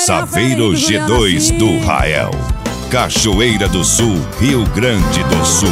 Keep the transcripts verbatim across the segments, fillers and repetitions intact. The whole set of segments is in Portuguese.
Saveiro G dois do Rael, Cachoeira do Sul, Rio Grande do Sul.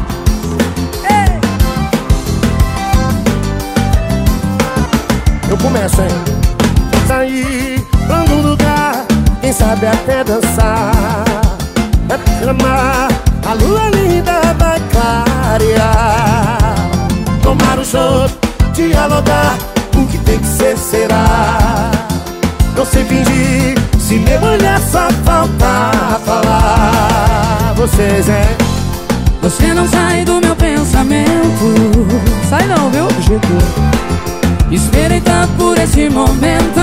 Eu começo, hein? Sair pra algum lugar, quem sabe até dançar, reclamar, a lua linda vai clarear. Tomar um chopp, dialogar, o que tem que ser será. Não sei fingir, se mergulhar só falta falar. Vocês, é? Você não sai do meu pensamento. Sai não, viu? Esperei tanto por esse momento.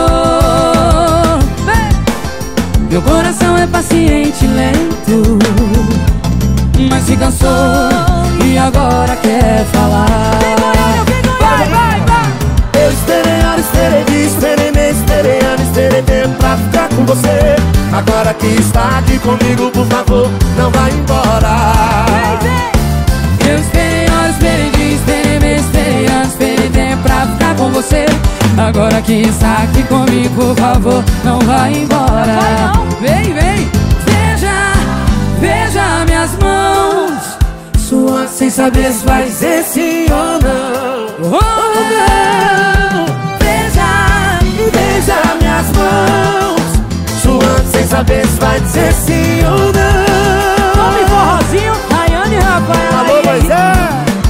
Meu coração é paciente e lento, mas se cansou e agora quer falar. Vai, vai, vai! Eu esperei hora, esperei dia, esperei mês, esperei ano, esperei tempo pra ficar com você. Agora que está aqui comigo, por favor, não vai embora. Eu esperei hora, esperei dia, esperei mês, esperei ano, esperei tempo pra ficar com você. Agora que está aqui comigo, por favor, não vai embora. Vai não. Vem, vem. Veja, veja minhas mãos suas sem saber se vai dizer sim ou não. Oh, não. Veja, veja minhas mãos suas sem saber se vai dizer sim ou não. Tome forrozinho, Rayane e Rafael. Alô, Moisés.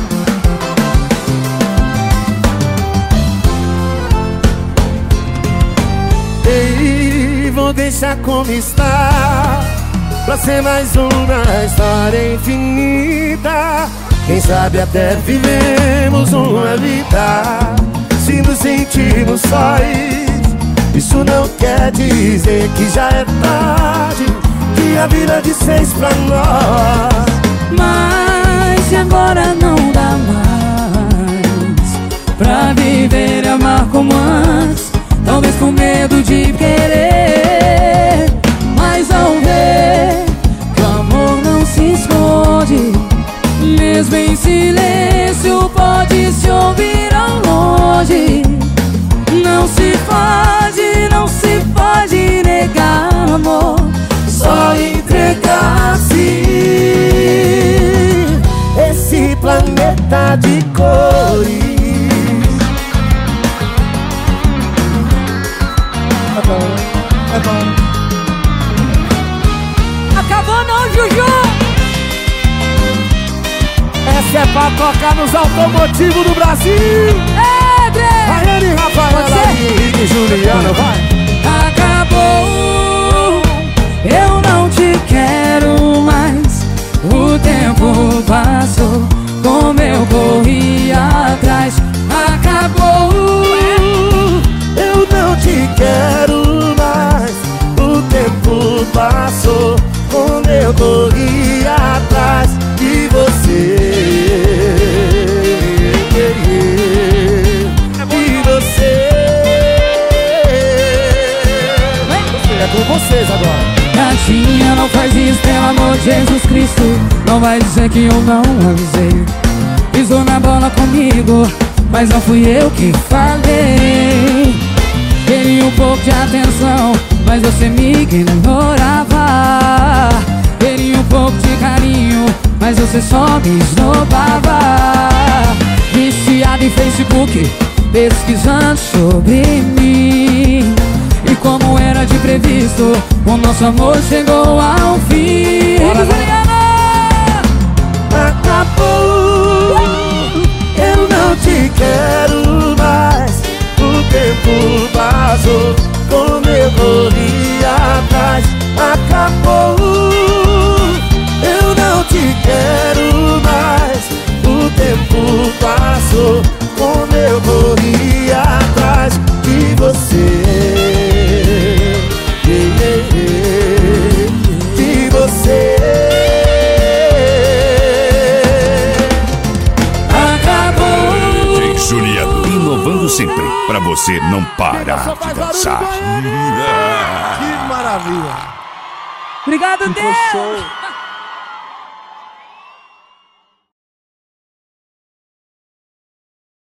Ei, vou deixar como está, pra ser mais uma história infinita. Quem sabe até vivemos uma vida, se nos sentirmos sóis. Isso não quer dizer que já é tarde, que a vida de seis pra nós. Mas se agora não dá mais pra viver e amar como antes, talvez com medo de querer, mas ao ver que o amor não se esconde, mesmo em silêncio pode se ouvir ao longe. Não se pode, não se pode negar amor, só entregar-se. Esse planeta de cores. É bom, é bom. Acabou não, Juju! Essa é pra tocar nos automotivos do Brasil. É, Dre! Rayane e Rafael, Henrique e Juliano, vai. Acabou, eu não te quero mais. O tempo passou, como eu corri atrás. Acabou, eu não te quero mais. O tempo passou, como eu corri atrás de você. De você. É com vocês agora. Gatinha, não faz isso, pelo amor de Jesus Cristo. Não vai dizer que eu não avisei. Pisou na bola comigo, mas não fui eu que falei. Queria um pouco de atenção, mas você me ignorava. Queria um pouco de carinho, mas você só me esnobava. Viciado em Facebook, pesquisando sobre mim. E como era de previsto, o nosso amor chegou ao fim. Bora, acabou, eu não te quero mais. O tempo passou, como eu corri atrás. Acabou, eu não te quero mais. O tempo passou, como eu corri atrás de você. De você. Acabou. Vem Juliano, inovando sempre, pra você não parar de dançar. Que maravilha. Obrigado, Deus!